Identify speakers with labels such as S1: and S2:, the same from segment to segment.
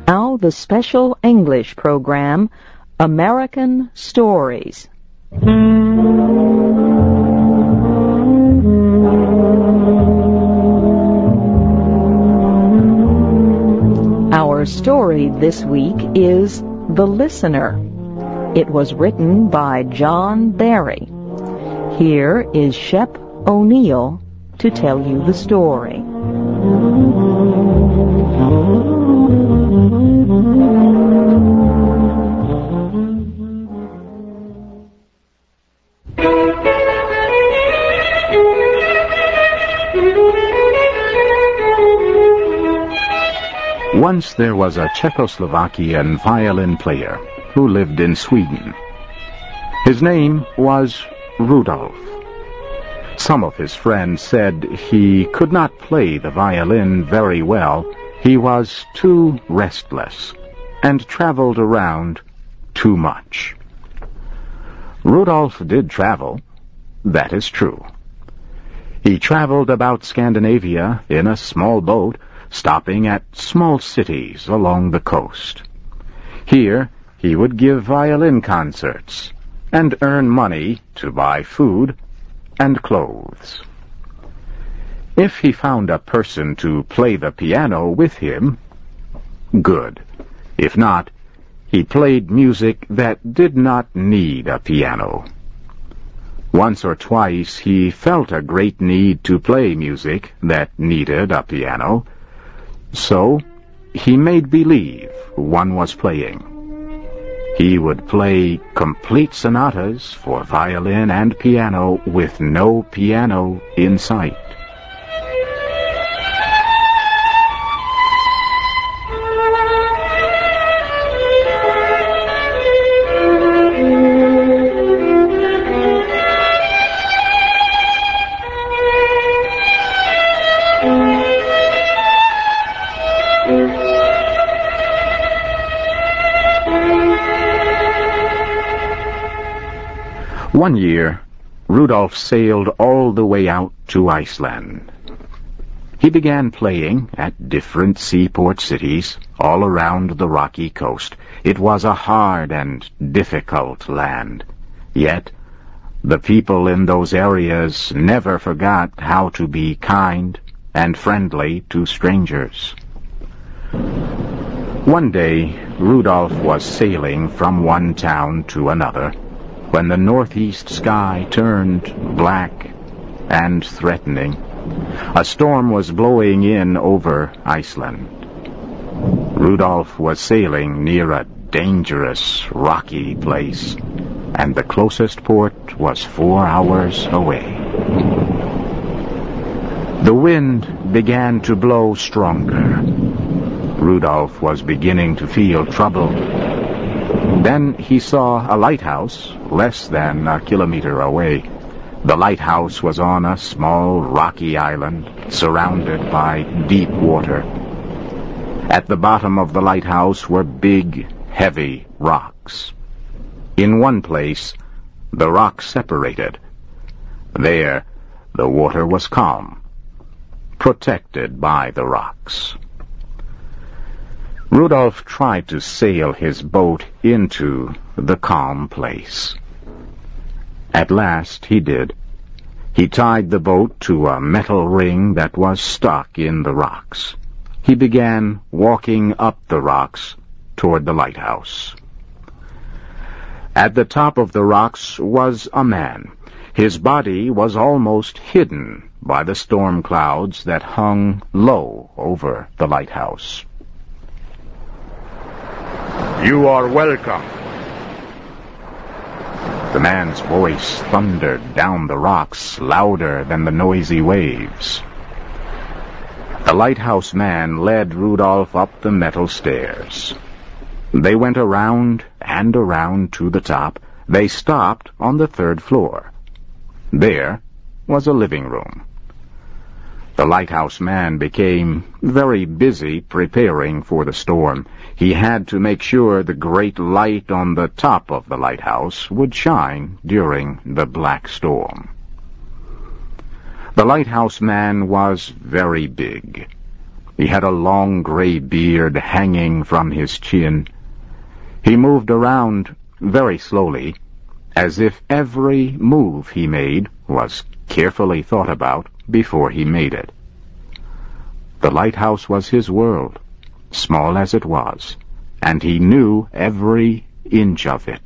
S1: Now the special English program, American Stories. Our story this week is The Listener. It was written by John Barry. Here is Shep O'Neill to tell you the story.
S2: Once there was a Czechoslovakian violin player who lived in Sweden. His name was Rudolf. Some of his friends said he could not play the violin very well. He was too restless and traveled around too much. Rudolf did travel, that is true. He traveled about Scandinavia in a small boat, stopping at small cities along the coast. Here he would give violin concerts and earn money to buy food and clothes. If he found a person to play the piano with him, good. If not, he played music that did not need a piano. Once or twice he felt a great need to play music that needed a piano, so he made believe one was playing. He would play complete sonatas for violin and piano with no piano in sight. One year, Rudolf sailed all the way out to Iceland. He began playing at different seaport cities all around the rocky coast. It was a hard and difficult land. Yet, the people in those areas never forgot how to be kind and friendly to strangers. One day, Rudolf was sailing from one town to another when the northeast sky turned black and threatening. A storm was blowing in over Iceland. Rudolf was sailing near a dangerous, rocky place, and the closest port was 4 hours away. The wind began to blow stronger. Rudolf was beginning to feel troubled. Then he saw a lighthouse less than a kilometer away. The lighthouse was on a small rocky island surrounded by deep water. At the bottom of the lighthouse were big, heavy rocks. In one place, the rocks separated. There, the water was calm, protected by the rocks. Rudolf tried to sail his boat into the calm place. At last he did. He tied the boat to a metal ring that was stuck in the rocks. He began walking up the rocks toward the lighthouse. At the top of the rocks was a man. His body was almost hidden by the storm clouds that hung low over the lighthouse. "You are welcome." The man's voice thundered down the rocks, louder than the noisy waves. The lighthouse man led Rudolf up the metal stairs. They went around and around to the top. They stopped on the 3rd floor. There was a living room. The lighthouse man became very busy preparing for the storm. He had to make sure the great light on the top of the lighthouse would shine during the black storm. The lighthouse man was very big. He had a long gray beard hanging from his chin. He moved around very slowly, as if every move he made was carefully thought about before he made it. The lighthouse was his world, small as it was, and he knew every inch of it.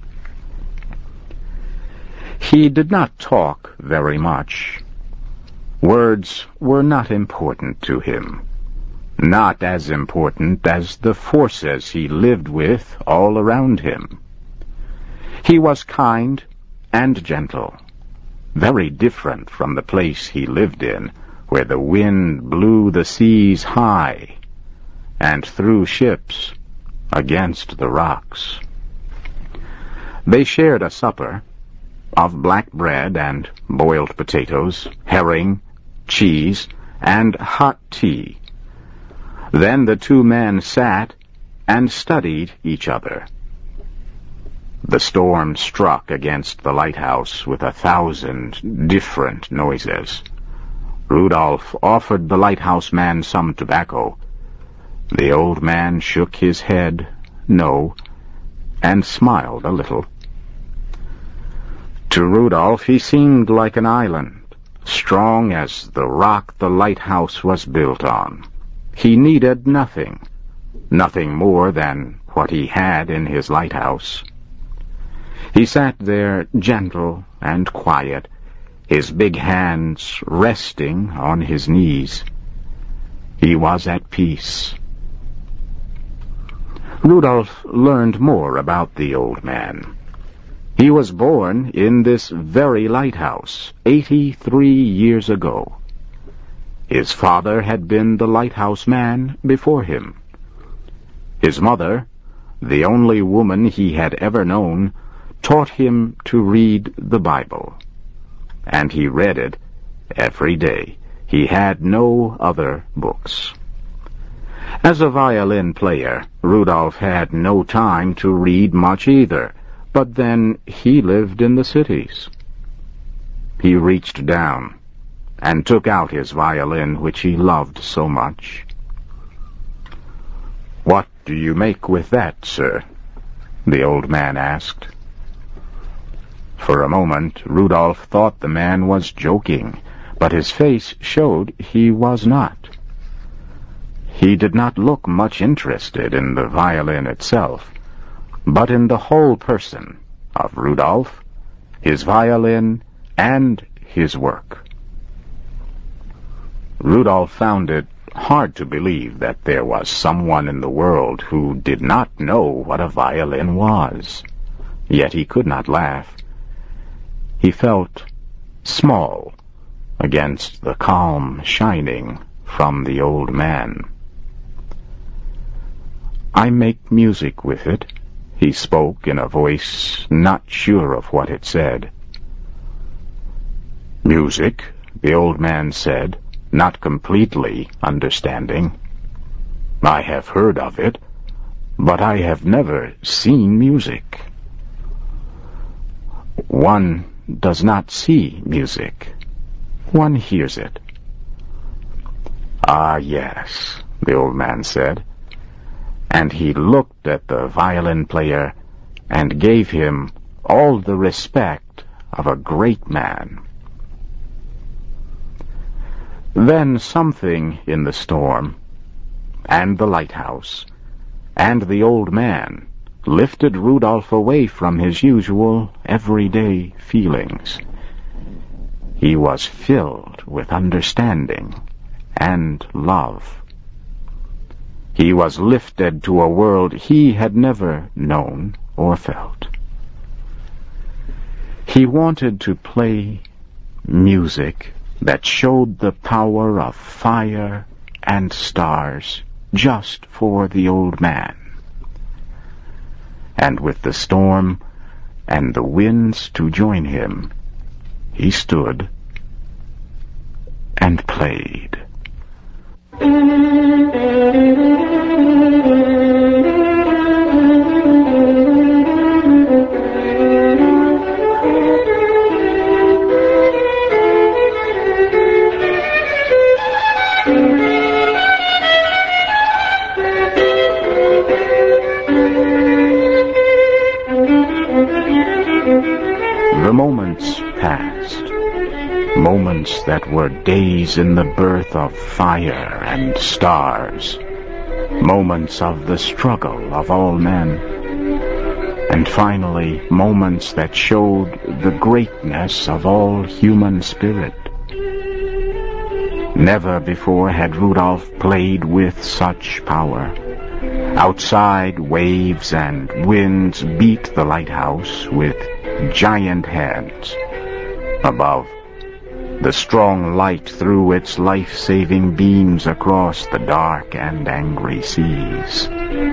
S2: He did not talk very much. Words were not important to him, not as important as the forces he lived with all around him. He was kind and gentle, very different from the place he lived in, where the wind blew the seas high and threw ships against the rocks. They shared a supper of black bread and boiled potatoes, herring, cheese, and hot tea. Then the two men sat and studied each other. The storm struck against the lighthouse with 1,000 different noises. Rudolph offered the lighthouse man some tobacco. The old man shook his head no, and smiled a little. To Rudolph he seemed like an island, strong as the rock the lighthouse was built on. He needed nothing more than what he had in his lighthouse. He sat there gentle and quiet, his big hands resting on his knees. He was at peace. Rudolph learned more about the old man. He was born in this very lighthouse 83 years ago. His father had been the lighthouse man before him. His mother, the only woman he had ever known, taught him to read the Bible, and he read it every day. He had no other books. As a violin player, Rudolph had no time to read much either, but then he lived in the cities. He reached down and took out his violin, which he loved so much. "What do you make with that, sir?" the old man asked. For a moment, Rudolph thought the man was joking, but his face showed he was not. He did not look much interested in the violin itself, but in the whole person of Rudolph, his violin, and his work. Rudolph found it hard to believe that there was someone in the world who did not know what a violin was. Yet he could not laugh. He felt small against the calm shining from the old man. "I make music with it," he spoke in a voice not sure of what it said. "Music?" the old man said, not completely understanding. "I have heard of it, but I have never seen music." "One does not see music. One hears it." "Ah, yes," the old man said, and he looked at the violin player and gave him all the respect of a great man. Then something in the storm, and the lighthouse, and the old man lifted Rudolph away from his usual everyday feelings. He was filled with understanding and love. He was lifted to a world he had never known or felt. He wanted to play music that showed the power of fire and stars just for the old man. And with the storm and the winds to join him, he stood and played. past. Moments that were days in the birth of fire and stars. Moments of the struggle of all men. And finally, moments that showed the greatness of all human spirit. Never before had Rudolph played with such power. Outside, waves and winds beat the lighthouse with giant hands. Above, the strong light threw its life-saving beams across the dark and angry seas.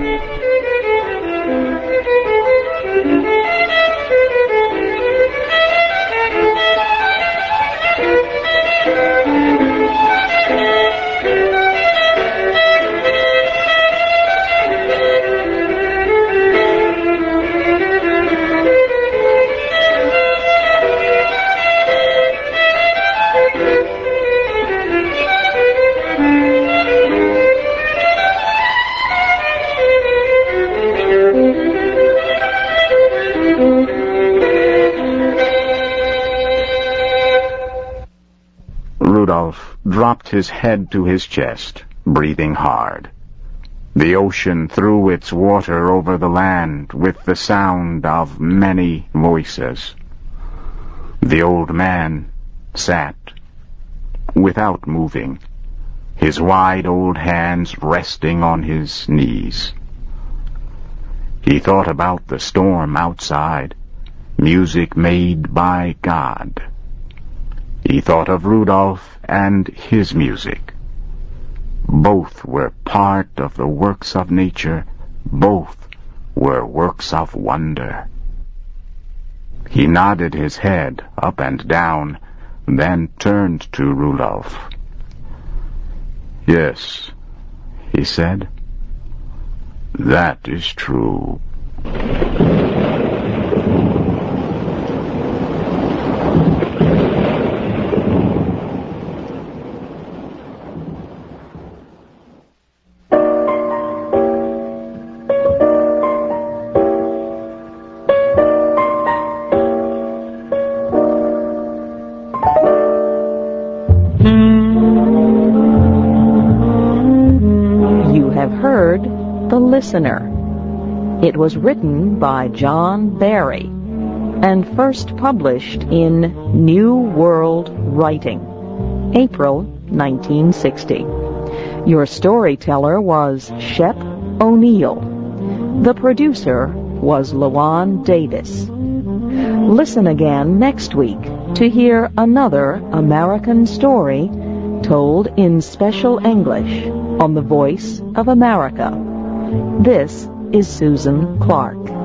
S2: Rudolph dropped his head to his chest, breathing hard. The ocean threw its water over the land with the sound of many voices. The old man sat, without moving, his wide old hands resting on his knees. He thought about the storm outside, music made by God. He thought of Rudolph and his music. Both were part of the works of nature. Both were works of wonder. He nodded his head up and down, then turned to Rudolph. "Yes," he said, "that is true."
S1: Heard The Listener. It was written by John Barry and first published in New World Writing, April 1960. Your storyteller was Shep O'Neill. The producer was LaJuan Davis. Listen again next week to hear another American story told in special English on the Voice of America. This is Susan Clark.